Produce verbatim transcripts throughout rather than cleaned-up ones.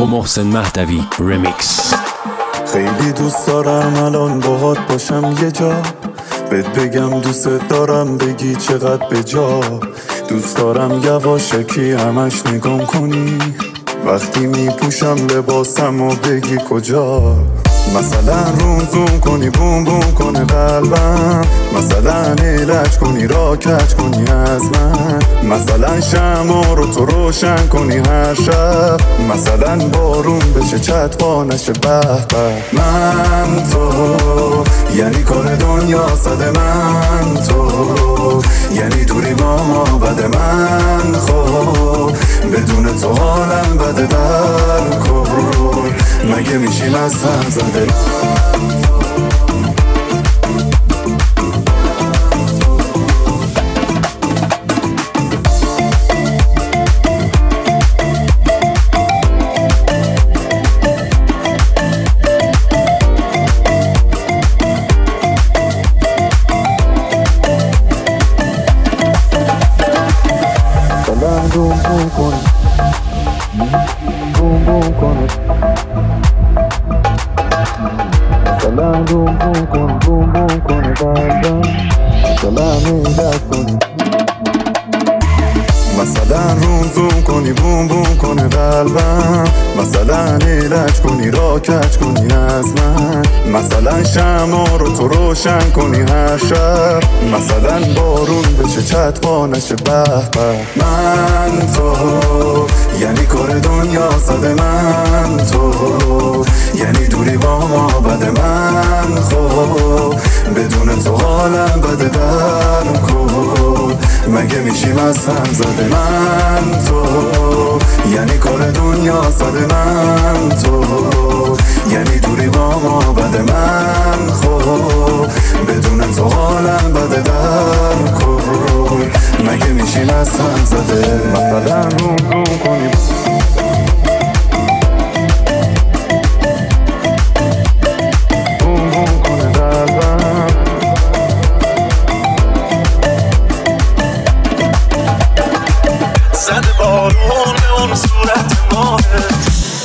محسن مهدوی رمیکس. خیلی دوست دارم الان باهات باشم یه جا، بهت بگم دوست دارم بگی چقدر به جا. دوست دارم یواشکی همش نگام کنی وقتی میپوشم لباسم و بگی کجا. مثلا روم زوم کنی بوم بوم کنه قلبم، مثلا ایلج کنی را کج کنی از من، مثلا شمع رو تو روشن کنی هر شب، مثلا بارون بشه چتقا نشه به به. من تو یعنی کار دنیا صد من تو، یعنی دوری با ما بد من خب، بدون تو حالم بده در کن، مگه میشیم از هم زده. بوم بوم کنه بوم بوم کنه مثلا بوم بوم کن بوم بوم کنه قلبم، مثلا میدت کنی، مثلا روم زوم کنی بوم بوم کنه قلبم، مثلا ایلج کنی را کج کنی از من، مثلا شمع رو تو روشن کنی هر شب، مثلا بارون بشه چتقا نشه به به. من تو یعنی کار دنیا صد من تو، یعنی دوری با ما بد من خب، بدون تو حالم بده در کن، مگه میشیم از هم زده. من تو یعنی کار دنیا صد من تو، یعنی دوری با ما بد من خب، بدون تو حالم بده در کن، مگه میشیم از هم زده. مثلا روم روم کنی بوم بوم کنه قلبم، زده بارون به اون صورت ماهت،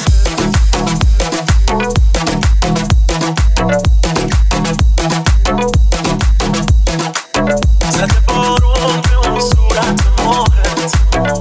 زده بارون به اون صورت ماهت،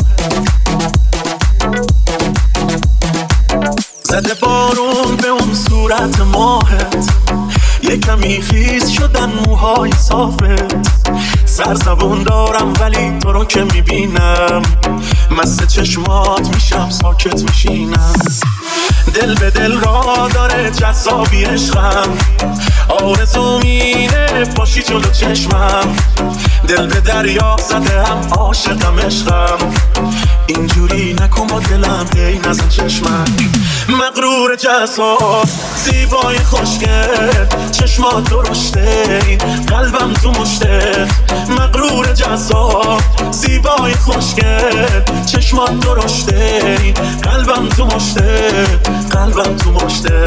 زده بارون به اون صورت ماهت، یه کمی خیز شدن موهای صافت، سرزبون دارم ولی تو رو که میبینم مست چشمات میشم ساکت میشینم، دل به دل را داره جذابی عشقم، آرزو میره باشی جلو چشمم، دل به دریا زده هم عاشقم عشقم، اینجوری نکن با دلم هی نزن چشمم، مغرور جذاب زیبای خوشگل چشمات درشته این قلبم تو مشته، مغرور جذاب زیبای خوشگل چشمات درشته این قلبم تو مشته، قلبم تو مشته.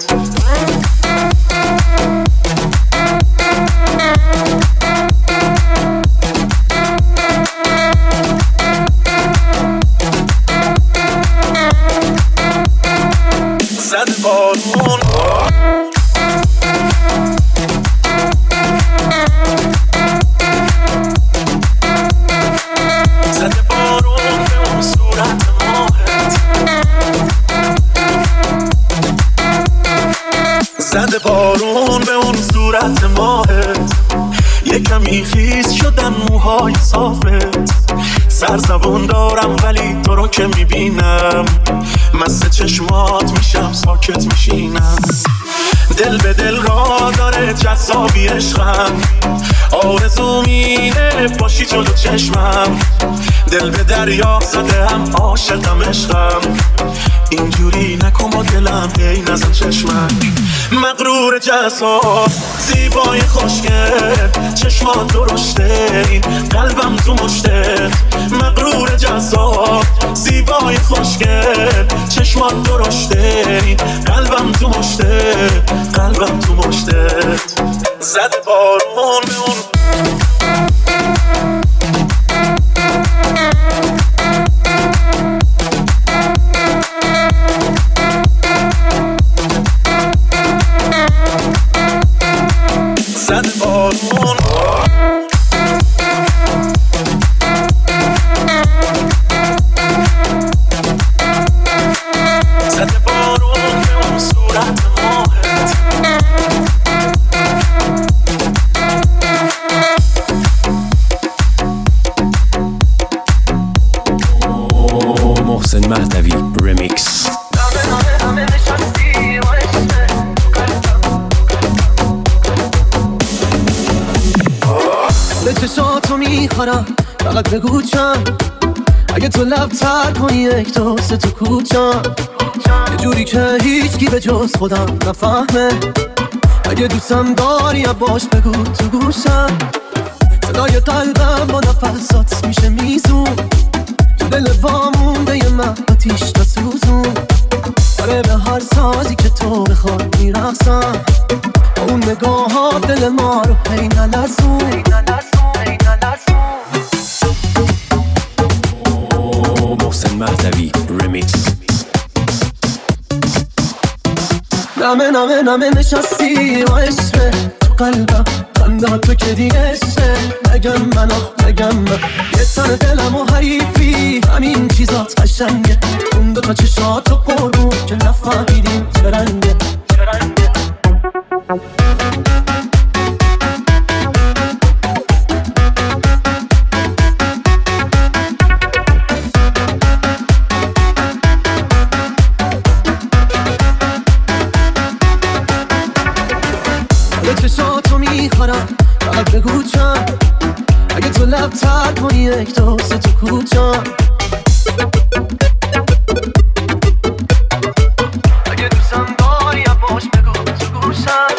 زده بارون زده بارون به اون صورت ماهت، زده بارون به اون صورت ماهت، یه کمی خیز شدن موهای صافت، سرزبون دارم ولی تو رو که میبینم مست چشمات میشم ساکت میشینم، دل به دل را داره جذابی عشقم، آرزو میره باشی جلو چشمم، دل به دریا زده هم عاشقم عشقم، اینجوری نکن با دلم هی نزن چشمم، مغرور جذاب زیبای خوشگل چشمات درشته این قلبم تو مشته، مغرور جذاب زیبای خوشگل چشمات درشته این قلبم تو مشته، قلبم تو مشته. زده بارون به اون محسن مهدوی رمیکس. به چشاتو میخورم فقط بگو چند، اگه تو لب تر کنی یک دو سه تو کوچم، یه جوری که هیچکی به جز خودم نفهمه. اگه دوستم داری باش بگو تو گوشم، صدای قلبم با نفسات میشه میزون، تو دل وامونده یه من آتیش نسوزون. آره به هر سازی که تو بخوای میرقصم، با اون نگاه ها دل ما رو هی نلرزون. محسن مهدوی رمیکس. نمه نمه نمه نشستی و عشقه تو قلبم، خنده تو که دیگه عشقه. نگم من آخ نگم من، یه تن دلم و حریفی، همین چیزات قشنگه. اون دوتا چشات و قربون که نفهمیدیم چه رنگه. چشاتو میخورم فقط بگو چند، اگه تو لب تر کنی یک دو سه تو کوچم، اگه دوستم داری باش بگو تو گوشم.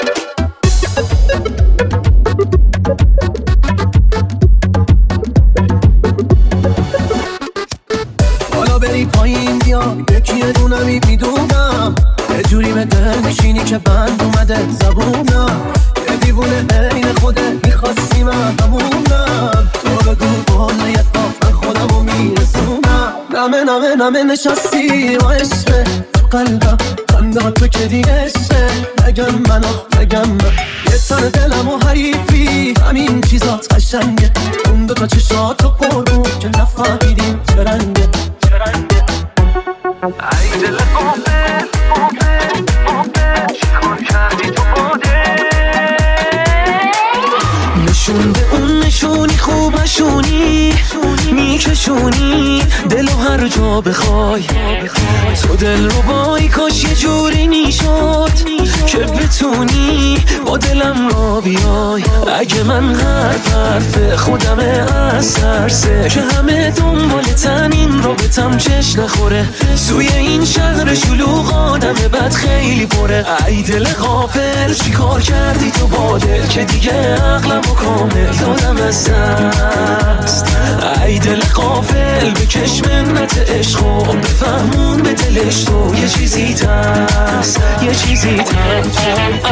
حالا بری پایین بیا یکی یه دونمی میدونم، یه جوری به دل میشینی که بند اومده زبونم. یه دیوونه عین خوده میخواستی من همونم، تو بگو بالا یه داف من خودمو میرسونم. نمه نمه نمه نشستی و عشقه تو قلبم، خنده تو که دیگه عشقه. نگم من آخ نگم من، یه تن دلم و حریفی، همین چیزات قشنگه. اون دوتا چشات و قربون که نفهمیدیم چه رنگه. ای دل قافل قافل قافل، چیکار کردی تو باده؟ نشون به اون نشونی خوب نشونی، میکشونی دلو هر جا بخوای. تو دل رو بای کاش یه جوری میشد که بتونی با دلم را بیای. اگه من حرف حرف خودمه از ترسه که همه دنبال تنین رو بتم چش نخوره. توی این شهر شلوغ آدم بد خیلی پره. ای دل غافل چیکار کردی تو با دل که دیگه عقلم و کامل دادم از دست. ای دل غافل بکش منت عشق و بفهمون به دلش تو یه چیزی تست، یه چیزی تست.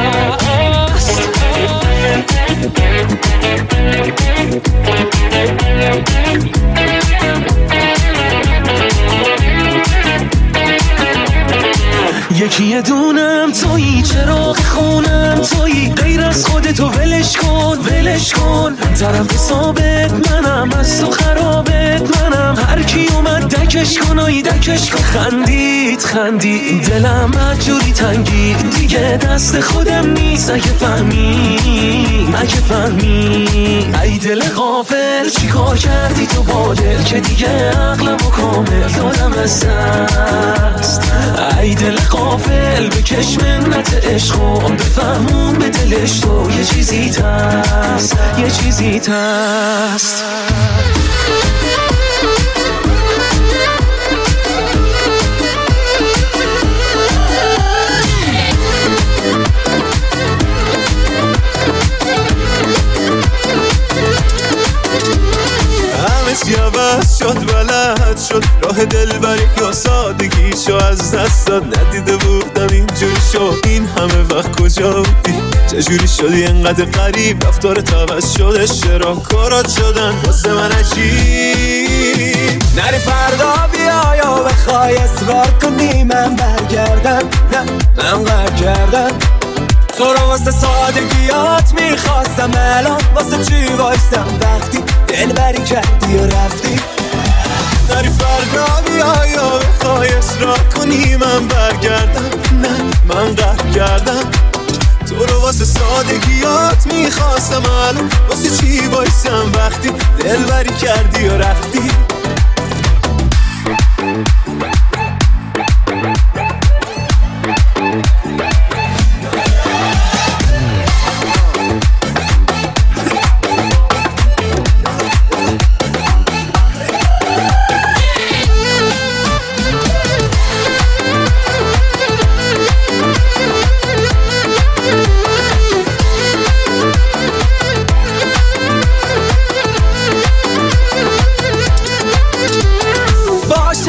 یکی یه دونم تویی، چراغ خونم تویی، غیر از خودتو ولش کن ولش کن. طرف ثابت منم، از تو خرابت منم، هر کی اومد دکش کن و دکش کن. خندید خندید دلم مجوری تنگی، دیگه دست خودم نیست. اگه فهمی اگه فهمی ای دل غافل چیکار کردی تو با دل که دیگه عقلم و کامل دادم از دست. ای دل غافل بکش منت عشق و بفهمون به دلش تو یه چیزی تست، یه چیزی تست. عوض شد بلد شد راه دلبری یا سادگیشو از دست داد. ندیده بودم اینجوری شد، این همه وقت کجا بودی؟ چجوری شدی انقدر غریب؟ رفتارت عوض شد، اشتراک کارات شدن واسه من عجیب. نری فردا بیا یا بخوای اصرار کنی من برگردم، نه من قرد کردم. تو رو واسه سادگیات میخواستم، الان واسه چی وایستم وقتی دلبری کردی و رفتی؟ نری فردا بیا یا بخوای اصرار کنی من برگردم، نه من قهر کردم. تو رو واسه سادگیات میخواستم، الان واسه چی وایستم وقتی دلبری کردی و رفتی؟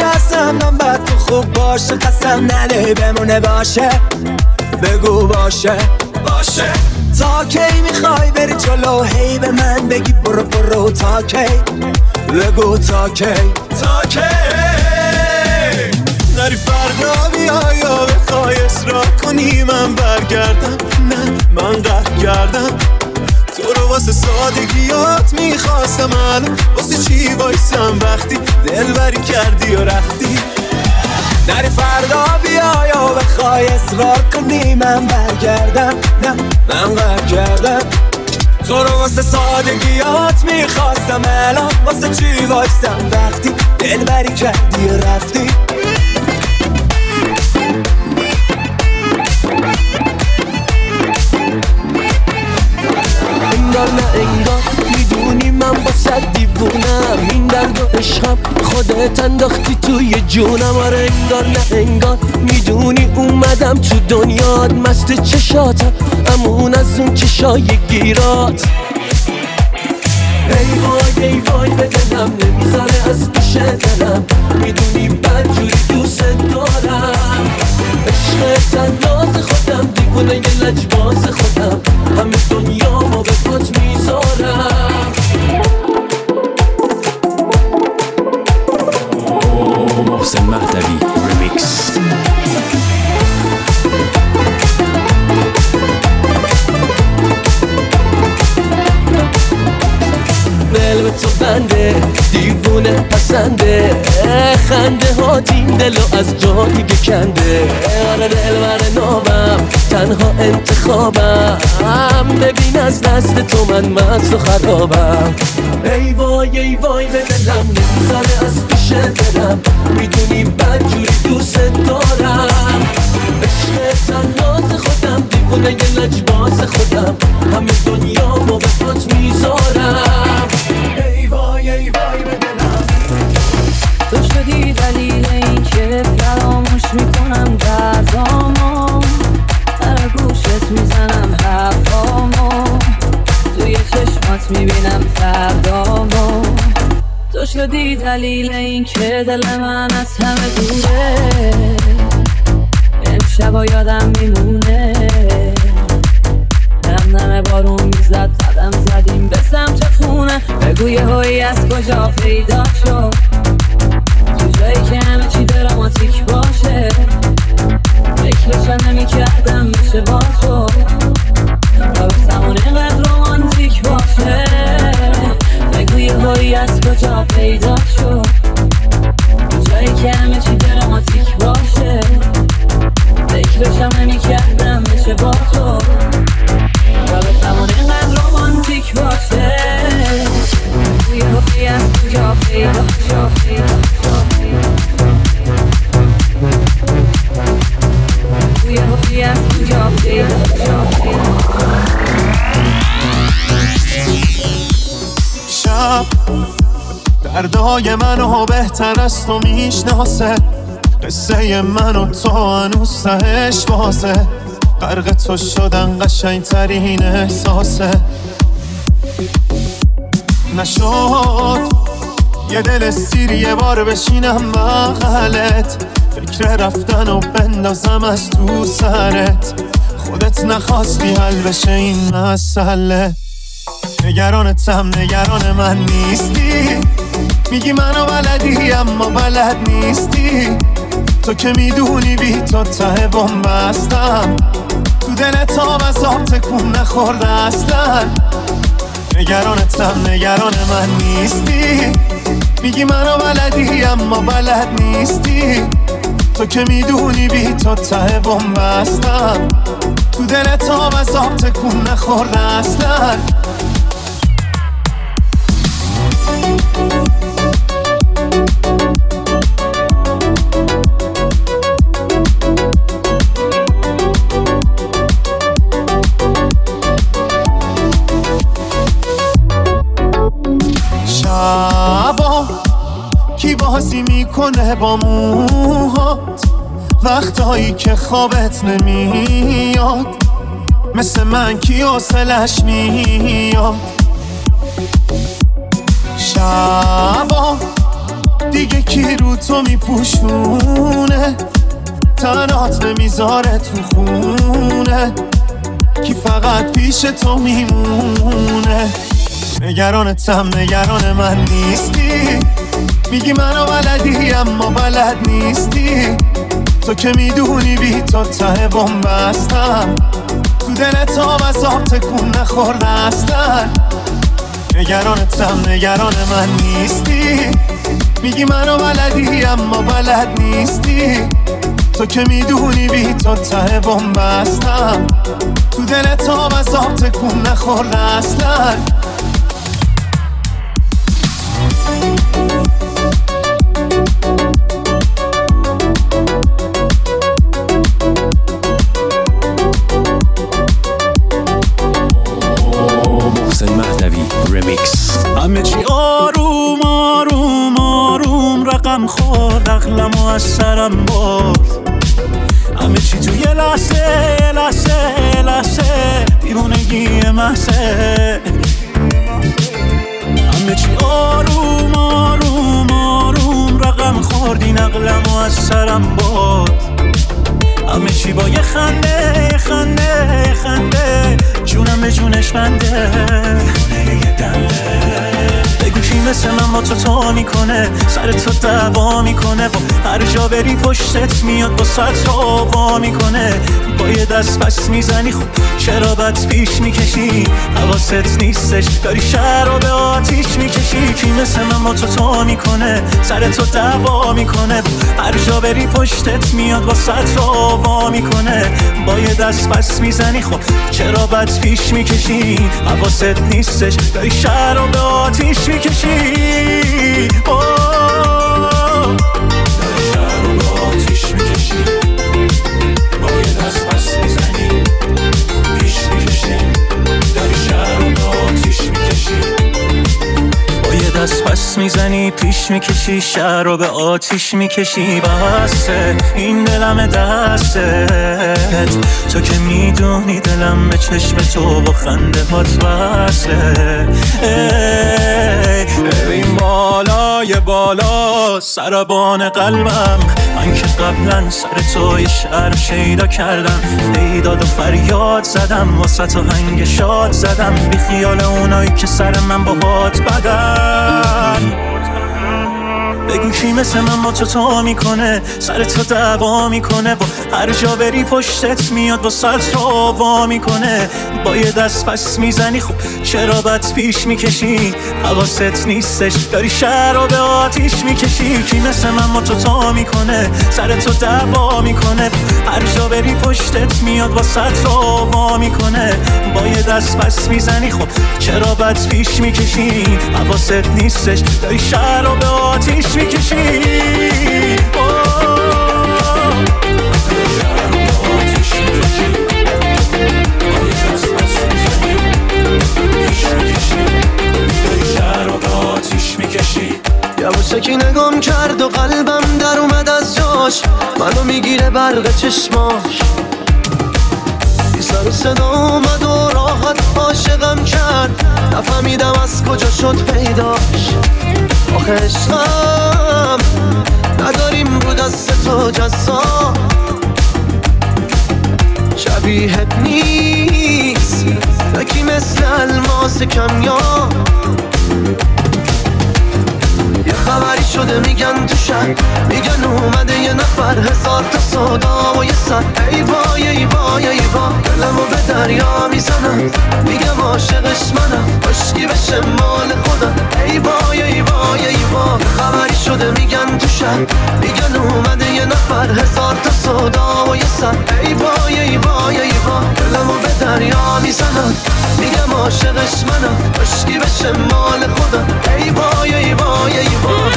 دستم من بد تو خوب باشه قسم نده بمونه باشه بگو باشه باشه تا کی میخوای بری جلو هی به من بگی برو برو تا کی بگو تا کی تا کی نری فردا بیای یا بخوای اصرار کنی من برگردم نه من قهر کردم تو رو واسه سادگیات میخواستم الان واسه چی وایسم وقتی دلبری کردی و رفتی نری فردا بیای یا بخوای اصرار کنی من برگردم نه من قهر کردم تو رو واسه سادگیات میخواستم الان واسه چی وایسم وقتی دلبری کردی و رفتی انگار نه انگار میدونی من با صد دیوونم این درد و عشقم خودت انداختی توی جونم آره انگار نه انگار میدونی اومدم تو دنیات مست چشاتم امون از اون چشای گیرات ای وای ای وای به دلم نمیذاره از پیش دلم میدونی بدجوری دوست دارم عشق تنات خودم دیوونه یه لجباز خودم همه دنیا ما به پات میذارم محسن مهدوی رمیکس دل به تو بنده دیوونه پسنده خنده ها دین دلو از جا دیگه کنده آره دل بر نابم تنها انتخابم ببین از دست تو من مست و خرابم ای وای ای وای به دلم نمیذاره از پیش دلم میدونی بدجوری دوست دارم عشق تنات خودم دیوونه یه لجباز خودم همه دنیا با به پات میذارم ای وای ای وای به دلم تو شدی دلیل این که فراموش میکنم دردامو در گوشت میزنم حرفامو توی چشمات میبینم فردامو تو شدی دلیل این که دل من از همه دوره امشبا یادم میمونه نم نم بارون میزد زدم زدیم به سمت خونه بگو یه هایی از کجا پیدا شد تو جایی که همه چی دراماتیک باشه فکرشم نمی کردم میشه با تو رابطمون اینقدر رومانتیک باشه بگو یه هایی از کجا پیدا شد تو جایی که همه چی دراماتیک باشه فکرشم نمی کردم میشه با تو رابطمون اینقدر رومانتیک باشه توی حقی از کجا پیدا شد توی حقی از کجا پیدا شب دردای منو بهتر از تو میشناسه قصه من و تو هنوز تهش بازه غرق تو شدن قشنگ ترین احساسه نشد یه دل سیر یه بار بشینم بغلت فکر رفتن و بندازم از تو سرت خودت نخواستی حل بشه این مسئله نگرانتم نگران من نیستی میگی منو بلدی اما بلد نیستی تو که میدونی بی تو ته بومبستم تو دلت آب از آب تکون نخورده اصلا نگرانتم نگران من نیستی میگی منو بلدی اما بلد نیستی تو که میدونی بی تو ته بومبستم تو دلت آب از آب تکون نخورده اصلا شبا کی بازی میکنه با موهات وقتایی که خوابت نمیاد مثل من کی حوصلش میاد شبا دیگه کی رو تو میپوشونه، تنات نمیذاره تو خونه، کی فقط پیش تو میمونه. نگرانتم نگران من نیستی، میگی منو بلدی اما بلد نیستی. تو که میدونی بی تو ته بومبستم، تو دلت هم از آب تکون نخورده اصلا. نگرانتم نگران من نیستی، میگی منو بلدی اما بلد نیستی. تو که میدونی بی تو ته بومبستم، تو دلت هم از آب تکون نخورده اصلا. محسن مهدوی رمیکس. همه چی آروم آروم آروم رقم خورد، عقلمو از سرم برد. همه چی تو یه لحظه یه لحظه یه لحظه دیوونگی محضه. همه چی آروم آروم آروم رقم خورد، این عقلمو از سرم برد. همه چی با یه خنده یه خنده یه خنده، جونم به جونش بنده. بگو کی مثل من با تو تا میکنه، سر تو دعوا میکنه، با هر جا بری پشتت میاد با سطر آوا میکنه. با یه دست پس میزنی خب چرا بد پیش میکشی، حواست نیستش داری شهر رو به آتیش میکشی. کی مثل من با تو تا میکنه، سر تو دعوا میکنه، هر جا بری پشتت میاد با سطر آوا میکنه. با یه دست پس میزنی خب چرا بد پیش میکشی، حواست نیستش داری شهر رو به آتیش میکشی. داری شهر رو به آتیش میکشی. با یه دست پس میزنی پیش میکشی، داری شهر رو به آتیش میکشی. با یه دست پس میزنی پیش میکشی، شهر رو به آتیش میکشی. بسته این دلم دستت، تو که میدونی دلم به چشم تو با خنده هات وصله. ببین بالای بالا سربان قلبم، من که قبلا سر تو یه شعر شیدا کردم، بیداد و فریاد زدم، واسه تو هنگ شاد زدم، بی خیال اونایی که سر من با هات بدن. بگو کی مثل من با تو تا میکنه، سر تو دعوا میکنه، با هر جا بری پشتت میاد با سطر آوا میکنه. با یه دست پس میزنی خب چرا بد پیش میکشی، حواست نیستش داری شهر رو به آتیش میکشی. کی مثل من با تو تا میکنه، سر تو دعوا میکنه، هر جا بری پشتت میاد با سطر آوا میکنه. با یه دست پس میزنی خب چرا بد پیش میکشی، حواست نیستش داری شهر رو به آتیش میکشی. یواشکی نگام کرد و قلبم در اومد از جاش، منو میگیره برق چشماش. بی سر و صدا اومد و راحت عاشقم کرد، نفهمیدم از کجا شد پیداش. آخه عشقم نداریم رو دست تو جذاب، شبیهت نیست تکی مثل الماس کمیاب. یه خبری شده میگن تو شهر، میگن اومده یه نفر، هزار تا صدا و یه سر. ای وای ای وای ای وای دلمو به دریا میزنم، میگم عاشقش منم، عشقی بشه مال خودم. ای وای ای وای ای وای یه خبری شده میگن تو شهر، میگن اومده یه نفر، هزار تا صدا و یه سر. ای وای ای وای ای وای دلمو به دریا میزنم، میگم عاشقش منم، عشقی بشه مال خودم. ای وای ای وای ای وای.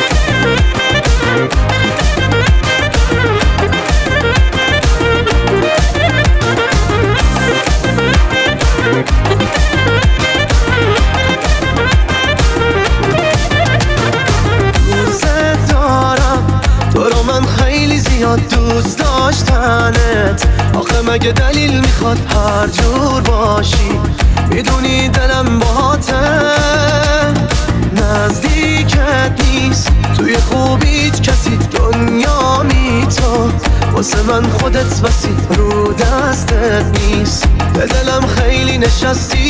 دوست دارم تو رو من خیلی زیاد دوست داشتنت، آخه مگه دلیل میخواد هر جور باشی، میدونی دلم باهاته. نزدیکت نیست، توی خوبیت کسی دنیا میتا، واسه من خودت بسی رو دستت نیست. به دلم خیلی نشستی،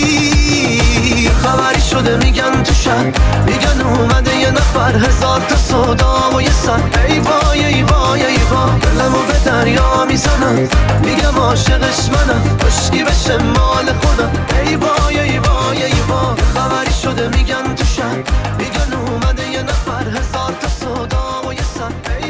خبری شده میگن تو شهر، میگن اومده یه نفر، هزار تا صدا و یه سر. ای وای ای وای ای وای، دلمو به دریا میزنم، میگم عاشقش منم، بشکی بشه مال خودم. ای وای ای وای ای وای، خبری شده میگن تو شهر، میگن اومده یه نفر، هزار تا صدا و یه سر.